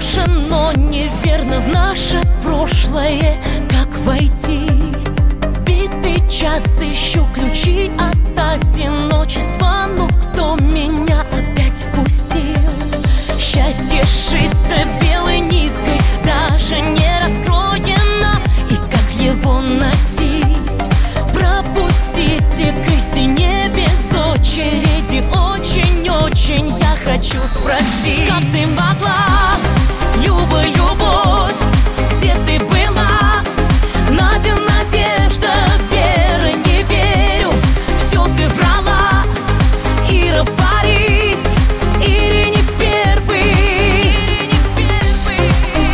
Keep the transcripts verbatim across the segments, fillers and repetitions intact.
решено неверно в наше прошлое. Как войти? Битый час ищу ключи от одиночества, но кто меня опять впустил? Счастье шито белой ниткой, даже не раскроено. И как его носить? Пропустите к истине без очереди. Очень-очень я хочу спросить: как ты могла, Люба, любовь, где ты была? Надя, надежда, вера, не верю, все ты врала. Ира, Борис, Ире не первый, Ире не первый.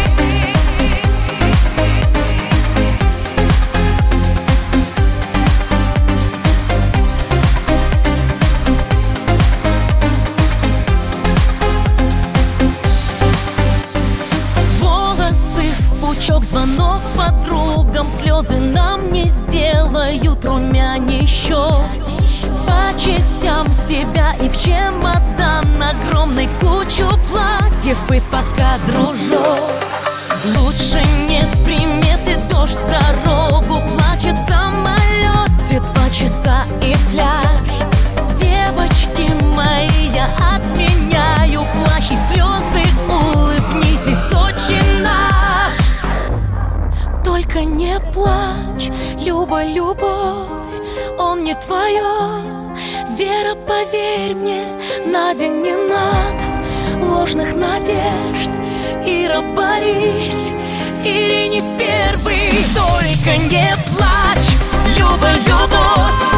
Волосы в пучок, звонок подругам, слезы нам не сделают румянища. По частям себя и в чемодан огромной кучу платьев, и пока дружок. Лучше нет приметы, дождь в дорогу плачет в самолете. Два часа и пляж. Девочки мои, я отменяю плащ и слезы, улыбнитесь, Сочи наш. Только не плачь, Люба, любовь, он не твое. Вера, поверь мне, Надя, не надо ложных надежд. Ира, Борис, Ире не первый. Только не плачь, Люба, любовь,